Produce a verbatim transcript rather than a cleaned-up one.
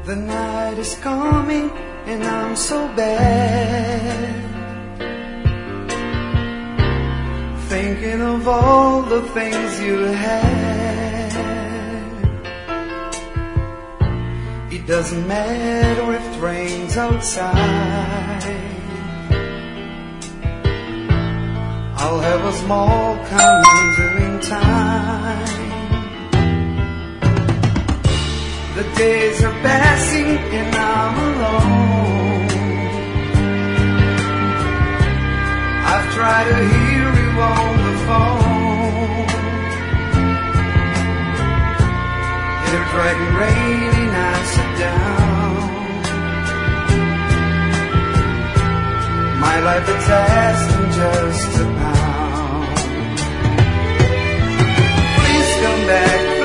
The night is coming and I'm so bad, thinking of all the things you had. It doesn't matter if it rains outside, I'll have a small candle in time. The days are passing and I'm alone. I've tried to hear you on the phone. In a bright and rainy night, sit down. My life is asking just a pound. Please come back.